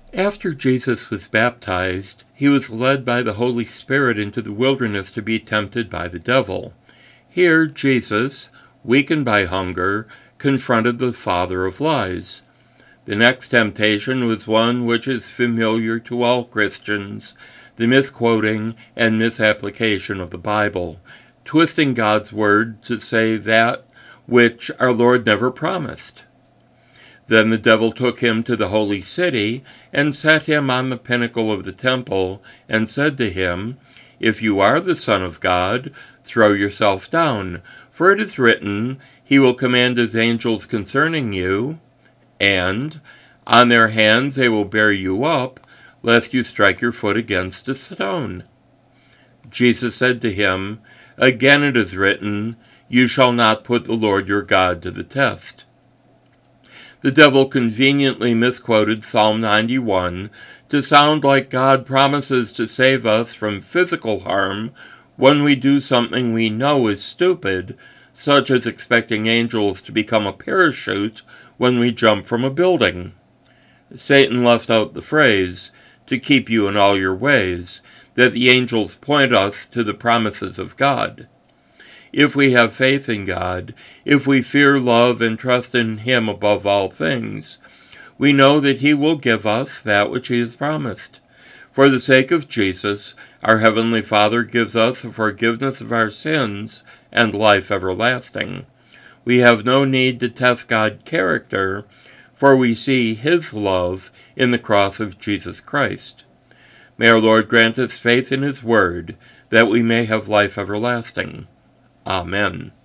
After Jesus was baptized, he was led by the Holy Spirit into the wilderness to be tempted by the devil. Here, Jesus, weakened by hunger, confronted the father of lies. The next temptation was one which is familiar to all Christians, the misquoting and misapplication of the Bible, twisting God's word to say that which our Lord never promised. Then the devil took him to the holy city and set him on the pinnacle of the temple and said to him, "If you are the Son of God, throw yourself down, for it is written, He will command His angels concerning you, and on their hands they will bear you up, lest you strike your foot against a stone." Jesus said to him, "Again it is written, You shall not put the Lord your God to the test." The devil conveniently misquoted Psalm 91 to sound like God promises to save us from physical harm when we do something we know is stupid, such as expecting angels to become a parachute when we jump from a building. Satan left out the phrase, "to keep you in all your ways," that the angels point us to the promises of God. If we have faith in God, if we fear, love, and trust in Him above all things, we know that He will give us that which He has promised. For the sake of Jesus, our Heavenly Father gives us the forgiveness of our sins and life everlasting. We have no need to test God's character, for we see His love in the cross of Jesus Christ. May our Lord grant us faith in His word, that we may have life everlasting. Amen.